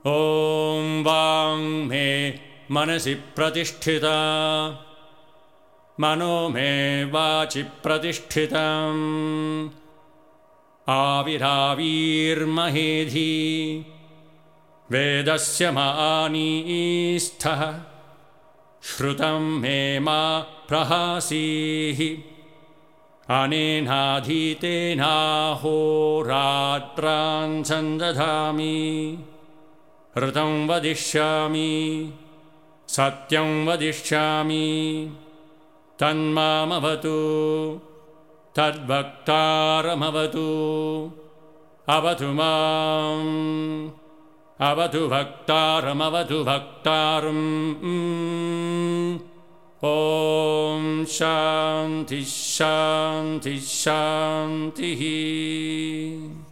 ॐ वाङ् मे मनसि प्रतिष्ठिता मनो मे वाचि प्रतिष्ठितम् आविरावीर्महेधी वेदस्य मानीस्थः श्रुतं मे मा प्रहासीः अनेनाधीतेनाहोरात्रान् सन्दधामि ऋतं वदिष्यामि सत्यं वदिष्यामि तन्मामवतु तद्वक्तारमवतु अवतु माम् अवतु भक्तारमवतु भक्तारम् ॐ शान्ति शान्ति शान्तिः।